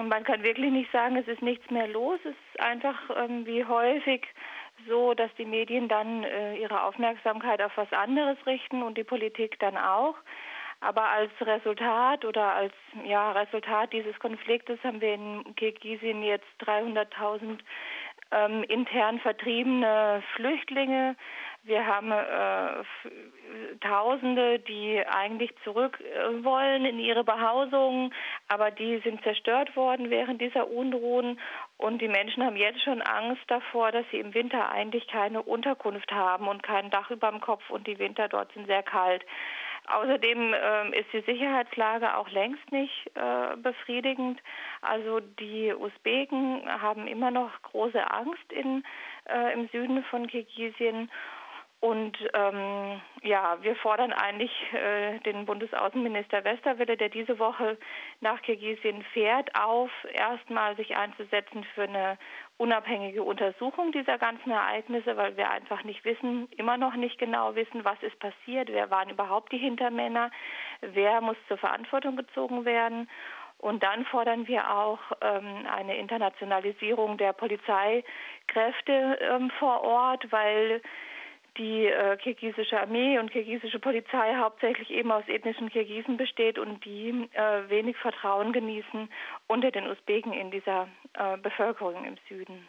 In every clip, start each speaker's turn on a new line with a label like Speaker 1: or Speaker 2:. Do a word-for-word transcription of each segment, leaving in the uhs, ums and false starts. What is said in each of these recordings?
Speaker 1: Man kann wirklich nicht sagen, es ist nichts mehr los. Es ist einfach ähm, wie häufig so, dass die Medien dann äh, ihre Aufmerksamkeit auf was anderes richten und die Politik dann auch. Aber als Resultat oder als ja, Resultat dieses Konfliktes haben wir in Kirgisien jetzt dreihunderttausend ähm, intern vertriebene Flüchtlinge. Wir haben äh, f- Tausende, die eigentlich zurück äh, wollen in ihre Behausungen, aber die sind zerstört worden während dieser Unruhen. Und die Menschen haben jetzt schon Angst davor, dass sie im Winter eigentlich keine Unterkunft haben und kein Dach über dem Kopf und die Winter dort sind sehr kalt. Außerdem ähm, ist die Sicherheitslage auch längst nicht äh, befriedigend. Also die Usbeken haben immer noch große Angst in, äh, im Süden von Kirgisien. Und ähm, ja, wir fordern eigentlich äh, den Bundesaußenminister Westerwelle, der diese Woche nach Kirgisien fährt, auf, erstmal sich einzusetzen für eine unabhängige Untersuchung dieser ganzen Ereignisse, weil wir einfach nicht wissen, immer noch nicht genau wissen, was ist passiert, wer waren überhaupt die Hintermänner, wer muss zur Verantwortung gezogen werden. Und dann fordern wir auch ähm, eine Internationalisierung der Polizeikräfte ähm, vor Ort, weil die äh, kirgisische Armee und kirgisische Polizei hauptsächlich eben aus ethnischen Kirgisen besteht und die äh, wenig Vertrauen genießen unter den Usbeken in dieser äh, Bevölkerung im Süden.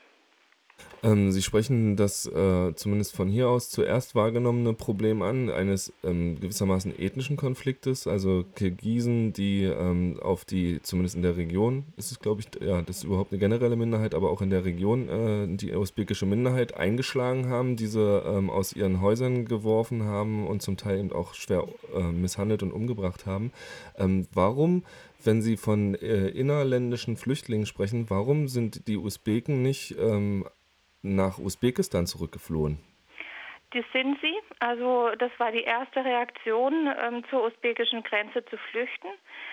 Speaker 2: Ähm, Sie sprechen das äh, zumindest von hier aus zuerst wahrgenommene Problem an, eines ähm, gewissermaßen ethnischen Konfliktes, also Kirgisen, die ähm, auf die, zumindest in der Region, ist es glaube ich, ja, das ist überhaupt eine generelle Minderheit, aber auch in der Region äh, die usbekische Minderheit eingeschlagen haben, diese ähm, aus ihren Häusern geworfen haben und zum Teil eben auch schwer äh, misshandelt und umgebracht haben. Ähm, warum, wenn Sie von äh, innerländischen Flüchtlingen sprechen, warum sind die Usbeken nicht ähm, nach Usbekistan zurückgeflohen?
Speaker 1: Das sind sie. Also das war die erste Reaktion, ähm, zur usbekischen Grenze zu flüchten.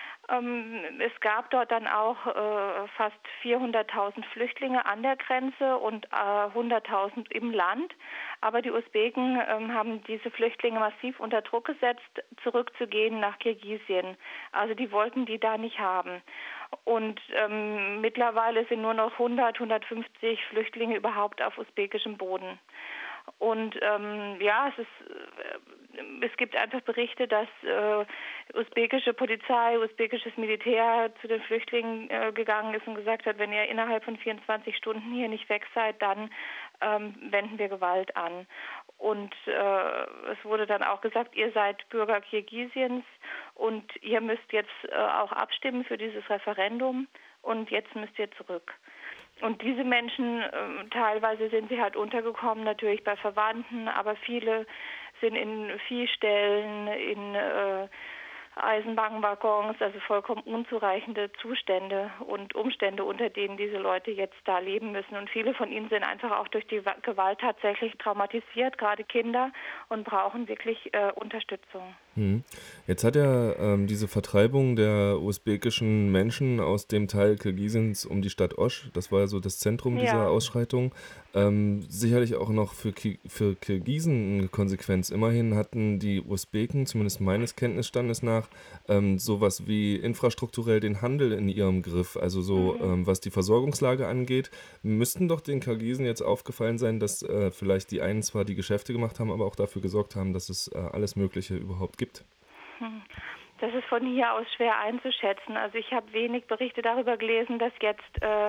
Speaker 1: Ähm, es gab dort dann auch äh, fast vierhunderttausend Flüchtlinge an der Grenze und äh, hunderttausend im Land. Aber die Usbeken ähm, haben diese Flüchtlinge massiv unter Druck gesetzt, zurückzugehen nach Kirgisien. Also die wollten die da nicht haben. Und ähm, mittlerweile sind nur noch hundert, hundertfünfzig Flüchtlinge überhaupt auf usbekischem Boden. Und ähm, ja, es ist, äh, es gibt einfach Berichte, dass äh, usbekische Polizei, usbekisches Militär zu den Flüchtlingen äh, gegangen ist und gesagt hat, wenn ihr innerhalb von vierundzwanzig Stunden hier nicht weg seid, dann ähm, wenden wir Gewalt an. Und äh, es wurde dann auch gesagt, ihr seid Bürger Kirgisiens und ihr müsst jetzt äh, auch abstimmen für dieses Referendum und jetzt müsst ihr zurück. Und diese Menschen, äh, teilweise sind sie halt untergekommen, natürlich bei Verwandten, aber viele sind in Viehställen, in äh, Eisenbahnwaggons, also vollkommen unzureichende Zustände und Umstände, unter denen diese Leute jetzt da leben müssen. Und viele von ihnen sind einfach auch durch die Gewalt tatsächlich traumatisiert, gerade Kinder, und brauchen wirklich äh, Unterstützung.
Speaker 2: Mhm. Jetzt hat ja ähm, diese Vertreibung der usbekischen Menschen aus dem Teil Kirgisiens um die Stadt Osch, das war ja so das Zentrum dieser
Speaker 1: Ja.
Speaker 2: Ausschreitung, ähm, sicherlich auch noch für, Ki für Kirgisen eine Konsequenz. Immerhin hatten die Usbeken, zumindest meines Kenntnisstandes nach, ähm, sowas wie infrastrukturell den Handel in ihrem Griff. Also so,
Speaker 1: Mhm.
Speaker 2: ähm, was die Versorgungslage angeht, müssten doch den Kirgisen jetzt aufgefallen sein, dass äh, vielleicht die einen zwar die Geschäfte gemacht haben, aber auch dafür gesorgt haben, dass es äh, alles Mögliche überhaupt gibt.
Speaker 1: Hm. Das ist von hier aus schwer einzuschätzen. Also ich habe wenig Berichte darüber gelesen, dass jetzt äh,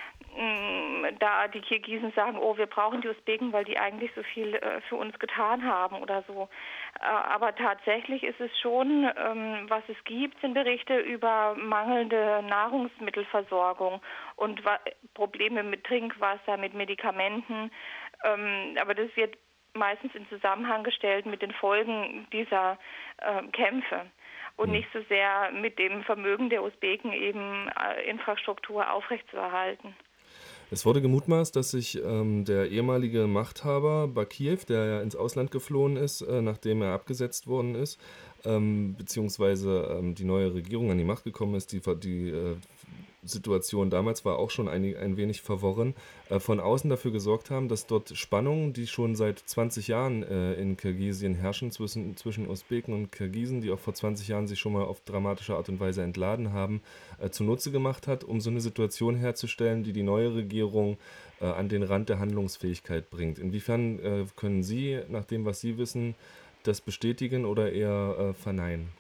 Speaker 1: mh, da die Kirgisen sagen, oh, wir brauchen die Usbeken, weil die eigentlich so viel äh, für uns getan haben oder so. Äh, aber tatsächlich ist es schon, ähm, was es gibt, sind Berichte über mangelnde Nahrungsmittelversorgung und wa- Probleme mit Trinkwasser, mit Medikamenten. Ähm, aber das wird meistens in Zusammenhang gestellt mit den Folgen dieser äh, Kämpfe und
Speaker 2: Hm.
Speaker 1: nicht so sehr mit dem Vermögen der Usbeken eben äh, Infrastruktur aufrechtzuerhalten.
Speaker 2: Es wurde gemutmaßt, dass sich ähm, der ehemalige Machthaber Bakiev, der ja ins Ausland geflohen ist, äh, nachdem er abgesetzt worden ist, ähm, beziehungsweise ähm, die neue Regierung an die Macht gekommen ist, die, die äh, Situation damals war auch schon ein, ein wenig verworren, äh, von außen dafür gesorgt haben, dass dort Spannungen, die schon seit zwanzig Jahren äh, in Kirgisien herrschen, zwischen, zwischen Usbeken und Kirgisen, die auch vor zwanzig Jahren sich schon mal auf dramatische Art und Weise entladen haben, äh, zunutze gemacht hat, um so eine Situation herzustellen, die die neue Regierung äh, an den Rand der Handlungsfähigkeit bringt. Inwiefern äh, können Sie, nach dem, was Sie wissen, das bestätigen oder eher äh, verneinen?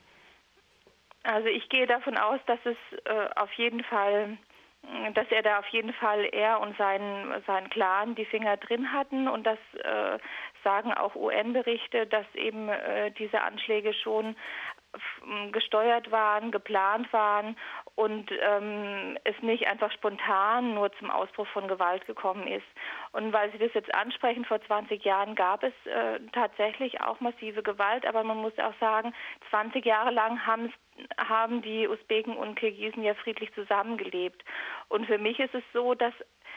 Speaker 1: Also ich gehe davon aus, dass es äh, auf jeden Fall, dass er da auf jeden Fall er und sein, sein Clan die Finger drin hatten, und das äh, sagen auch U N-Berichte, dass eben äh, diese Anschläge schon f- gesteuert waren, geplant waren und ähm, es nicht einfach spontan nur zum Ausbruch von Gewalt gekommen ist. Und weil Sie das jetzt ansprechen, vor zwanzig Jahren gab es äh, tatsächlich auch massive Gewalt, aber man muss auch sagen, zwanzig Jahre lang haben haben die Usbeken und Kirgisen ja friedlich zusammengelebt. Und für mich ist es so, dass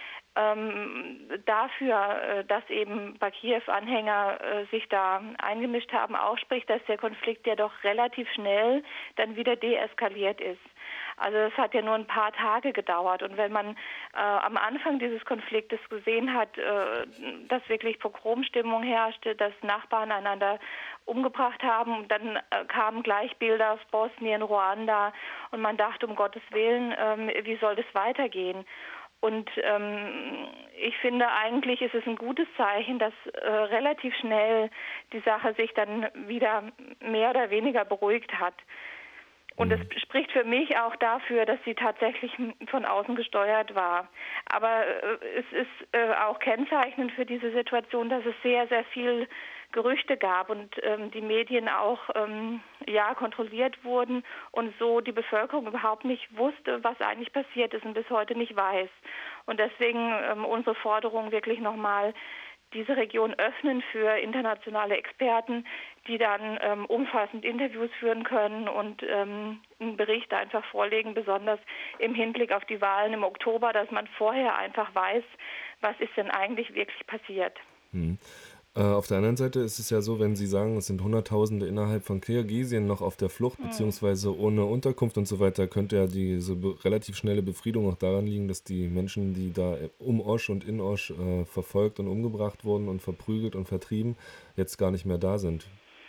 Speaker 1: ähm, dafür, äh, dass eben Bakijew-Anhänger äh, sich da eingemischt haben, auch spricht, dass der Konflikt ja doch relativ schnell dann wieder deeskaliert ist. Also es hat ja nur ein paar Tage gedauert. Und wenn man äh, am Anfang dieses Konfliktes gesehen hat, äh, dass wirklich Pogromstimmung herrschte, dass Nachbarn einander umgebracht haben, und dann äh, kamen gleich Bilder aus Bosnien, Ruanda, und man dachte, um Gottes Willen, ähm, wie soll das weitergehen? Und ähm, ich finde, eigentlich ist es ein gutes Zeichen, dass äh, relativ schnell die Sache sich dann wieder mehr oder weniger beruhigt hat. Und das spricht für mich auch dafür, dass sie tatsächlich von außen gesteuert war. Aber äh, es ist äh, auch kennzeichnend für diese Situation, dass es sehr, sehr viel Gerüchte gab und ähm, die Medien auch ähm, ja kontrolliert wurden und so die Bevölkerung überhaupt nicht wusste, was eigentlich passiert ist und bis heute nicht weiß. Und deswegen ähm, unsere Forderung wirklich nochmal, diese Region öffnen für internationale Experten, die dann ähm, umfassend Interviews führen können und ähm, einen Bericht einfach vorlegen, besonders im Hinblick auf die Wahlen im Oktober, dass man vorher einfach weiß, was ist denn eigentlich wirklich passiert.
Speaker 2: Hm. Äh, auf der anderen Seite ist es ja so, wenn Sie sagen, es sind Hunderttausende innerhalb von Kirgisien noch auf der Flucht,
Speaker 1: Hm.
Speaker 2: beziehungsweise ohne Unterkunft und so weiter, könnte ja diese be relativ schnelle Befriedung auch daran liegen, dass die Menschen, die da um Osch und in Osch äh, verfolgt und umgebracht wurden und verprügelt und vertrieben, jetzt gar nicht mehr da sind.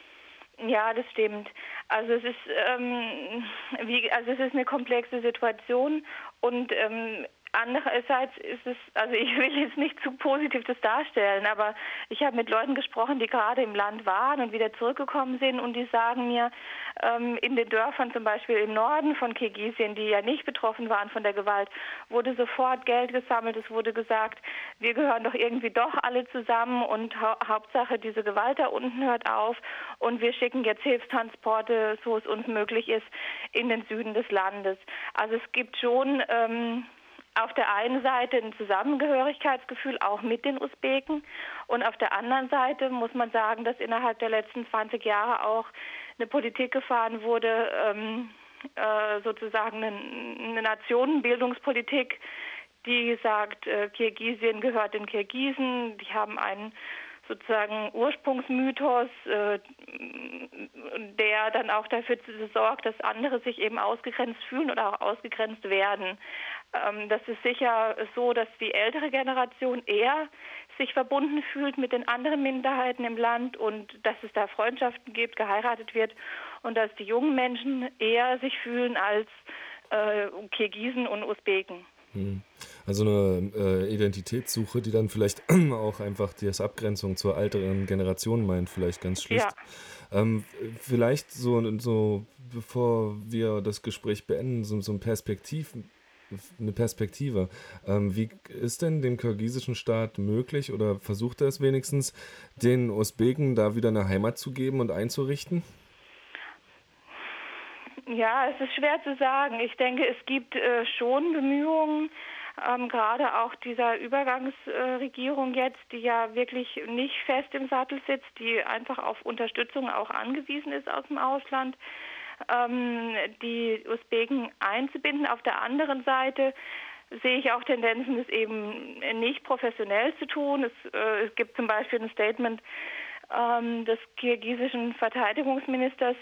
Speaker 1: Ja, das stimmt. Also es ist, ähm, wie, also es ist eine komplexe Situation, und ähm, andererseits ist es, also ich will jetzt nicht zu positiv das darstellen, aber ich habe mit Leuten gesprochen, die gerade im Land waren und wieder zurückgekommen sind, und die sagen mir, ähm, in den Dörfern zum Beispiel im Norden von Kirgisien, die ja nicht betroffen waren von der Gewalt, wurde sofort Geld gesammelt. Es wurde gesagt, wir gehören doch irgendwie doch alle zusammen, und hau Hauptsache diese Gewalt da unten hört auf, und wir schicken jetzt Hilfstransporte, so es uns möglich ist, in den Süden des Landes. Also es gibt schon ähm, auf der einen Seite ein Zusammengehörigkeitsgefühl auch mit den Usbeken, und auf der anderen Seite muss man sagen, dass innerhalb der letzten zwanzig Jahre auch eine Politik gefahren wurde, ähm, äh, sozusagen eine, eine Nationenbildungspolitik, die sagt, äh, Kirgisien gehört den Kirgisen, die haben einen sozusagen Ursprungsmythos, äh, der dann auch dafür sorgt, dass andere sich eben ausgegrenzt fühlen oder auch ausgegrenzt werden. Ähm, das ist sicher so, dass die ältere Generation eher sich verbunden fühlt mit den anderen Minderheiten im Land und dass es da Freundschaften gibt, geheiratet wird, und dass die jungen Menschen eher sich fühlen als äh, Kirgisen und Usbeken.
Speaker 2: Also eine äh, Identitätssuche, die dann vielleicht auch einfach die Abgrenzung zur älteren Generation meint, vielleicht ganz schlicht. Ja. Ähm, vielleicht so, so, bevor wir das Gespräch beenden, so, so ein Perspektiv, eine Perspektive. Ähm, wie ist denn dem kirgisischen Staat möglich, oder versucht er es wenigstens, den Usbeken da wieder eine Heimat zu geben und einzurichten?
Speaker 1: Ja, es ist schwer zu sagen. Ich denke, es gibt äh, schon Bemühungen, ähm, gerade auch dieser Übergangsregierung äh, jetzt, die ja wirklich nicht fest im Sattel sitzt, die einfach auf Unterstützung auch angewiesen ist aus dem Ausland, ähm, die Usbeken einzubinden. Auf der anderen Seite sehe ich auch Tendenzen, es eben nicht professionell zu tun. Es, äh, es gibt zum Beispiel ein Statement ähm, des kirgisischen Verteidigungsministers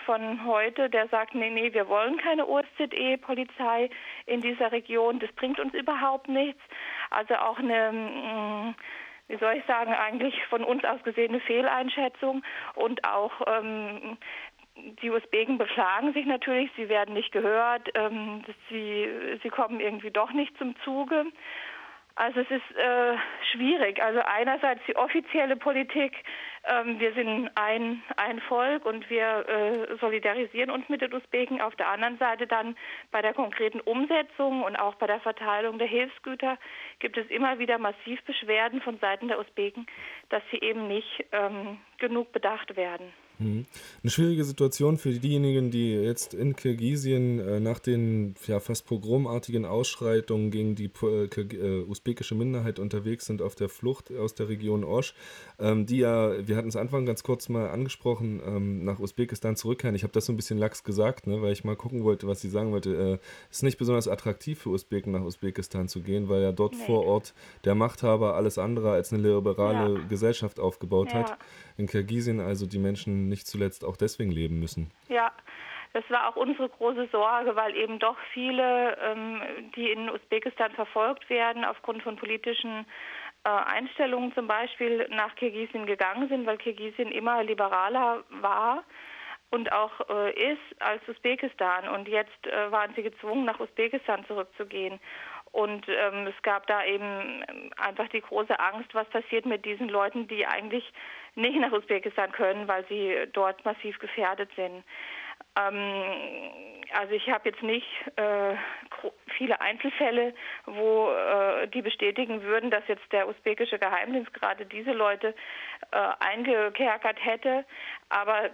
Speaker 1: von heute, der sagt, nee, nee, wir wollen keine O S Z E-Polizei in dieser Region, das bringt uns überhaupt nichts. Also auch eine, mh, wie soll ich sagen, eigentlich von uns aus gesehene Fehleinschätzung und auch ähm, die Usbeken beklagen sich natürlich, sie werden nicht gehört, ähm, sie, sie kommen irgendwie doch nicht zum Zuge. Also es ist äh, schwierig. Also einerseits die offizielle Politik, ähm, wir sind ein, ein Volk und wir äh, solidarisieren uns mit den Usbeken. Auf der anderen Seite dann bei der konkreten Umsetzung und auch bei der Verteilung der Hilfsgüter gibt es immer wieder massiv Beschwerden von Seiten der Usbeken, dass sie eben nicht ähm, genug bedacht werden.
Speaker 2: Mhm. Eine schwierige Situation für diejenigen, die jetzt in Kirgisien äh, nach den ja, fast pogromartigen Ausschreitungen gegen die äh, äh, usbekische Minderheit unterwegs sind auf der Flucht aus der Region Osch, ähm, die ja, wir hatten es Anfang ganz kurz mal angesprochen, ähm, nach Usbekistan zurückkehren. Ich habe das so ein bisschen lax gesagt, ne, weil ich mal gucken wollte, was sie sagen wollte. Es äh, ist nicht besonders attraktiv für Usbeken, nach Usbekistan zu gehen, weil ja dort nee. vor Ort der Machthaber alles andere als eine liberale ja. Gesellschaft aufgebaut ja. hat. In Kirgisien also die Menschen nicht zuletzt auch deswegen leben müssen.
Speaker 1: Ja, das war auch unsere große Sorge, weil eben doch viele, ähm, die in Usbekistan verfolgt werden, aufgrund von politischen äh, Einstellungen zum Beispiel nach Kirgisien gegangen sind, weil Kirgisien immer liberaler war und auch äh, ist als Usbekistan. Und jetzt äh, waren sie gezwungen, nach Usbekistan zurückzugehen. Und ähm, es gab da eben einfach die große Angst, was passiert mit diesen Leuten, die eigentlich nicht nach Usbekistan können, weil sie dort massiv gefährdet sind. Ähm, also ich habe jetzt nicht äh, viele Einzelfälle, wo äh, die bestätigen würden, dass jetzt der usbekische Geheimdienst gerade diese Leute äh, eingekerkert hätte, aber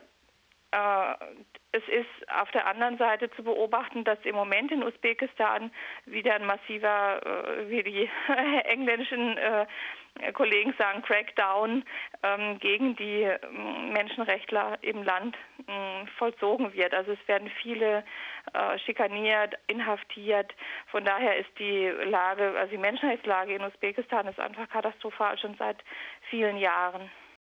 Speaker 1: es ist auf der anderen Seite zu beobachten, dass im Moment in Usbekistan wieder ein massiver, wie die englischen Kollegen sagen, Crackdown gegen die Menschenrechtler im Land vollzogen wird. Also es werden viele schikaniert, inhaftiert. Von daher ist die Lage, also die Menschenrechtslage in Usbekistan ist einfach katastrophal schon seit vielen Jahren.